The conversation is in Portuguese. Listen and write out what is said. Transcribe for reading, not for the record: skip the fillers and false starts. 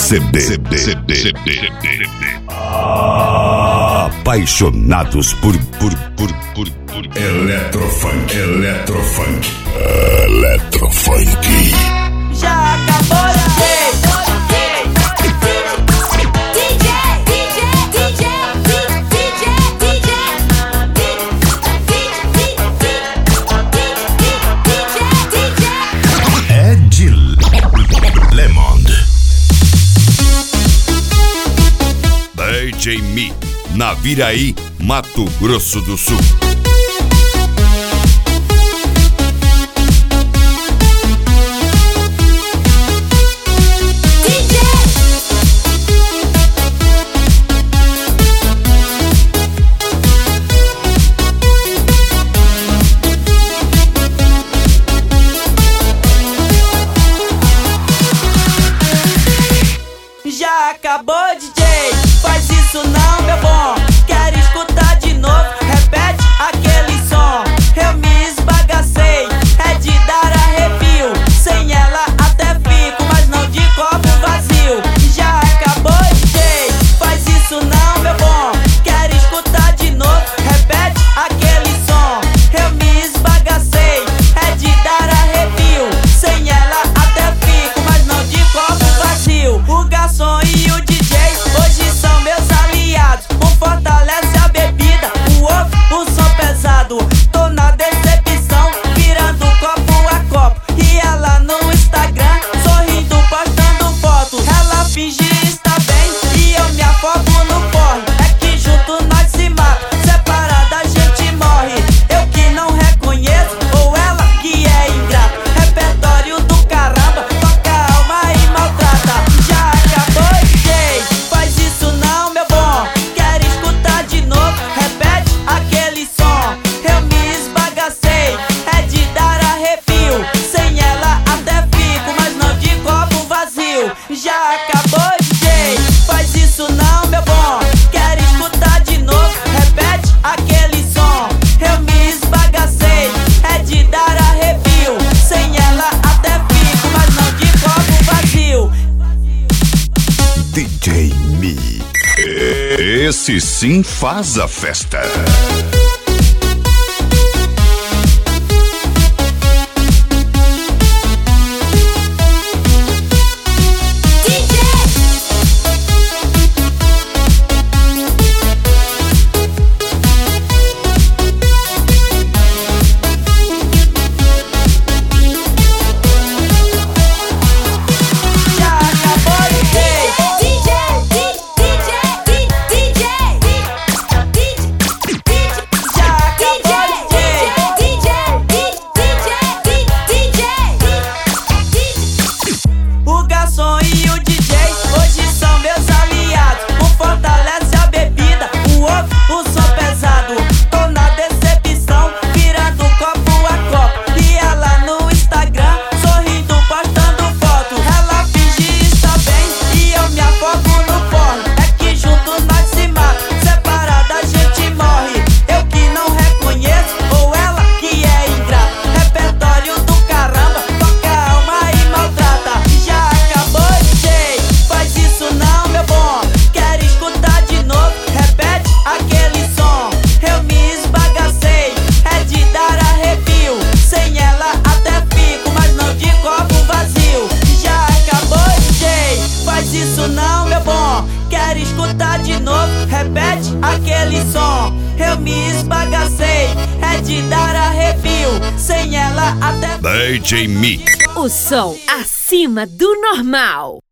CD. Apaixonados por Eletrofunk. Já acabou de DJ Mi, Naviraí, Mato Grosso do Sul. Já acabou, DJ, faz isso não, meu bom. Quero escutar de novo, repete aquele som. Eu me esbagacei, é de dar arrepio. Sem ela até fico, mas não de copo vazio. Já acabou, DJ, faz isso não, meu bom. Quero escutar de novo, repete aquele som. Eu me esbagacei, é de dar arrepio. Sem ela até fico, mas não de copo vazio. O garçom e o DJ hoje são meus aliados. Um fortalece a bebida, o outro o som pesado. Tô na decepção, virando copo a copo. E ela no Instagram, sorrindo, postando foto. Ela finge estar bem e eu me afogo no porre. É que junto nós se mata, separada a gente morre. Eu que não reconheço, ou ela que é ingrata. Repertório do caramba, toca a alma e maltrata. Já acabou, DJ, faz isso não, meu bom. Quero escutar de novo, repete aquele som. Eu me esbagacei, é de dar arrepio. Sem ela até fico, mas não de copo vazio. Já acabou, DJ, faz isso não, meu bom. Quero escutar de novo, repete aquele som. Eu me esbagacei, é de dar arrepio. Sem ela até fico, mas não de copo vazio. DJ Mi. Esse sim faz a festa. Já acabou, DJ. Já acabou, o garçom e o DJ hoje são meus aliados. Um fortalece a bebida, o outro o som pesado. Tô na decepção, virando copo a copo. E ela no Instagram, sorrindo, postando foto. Ela finge estar bem e eu me afogo no porre. É que junto nós se mata, separada a gente morre. Eu que não reconheço, ou ela que é ingrata. Repertório do caramba, toca a alma e maltrata. Já acabou, DJ, faz isso não, meu bom. Quero escutar de novo, repete aquele som. Eu me esbagacei, é de dar arrepio. Sem ela até fico, mas não de copo vazio. Já acabou, DJ, faz isso não, meu bom. Quero escutar de novo, repete aquele som. Eu me esbagacei, é de dar arrepio. Sem ela até DJ Mi. O som acima do normal.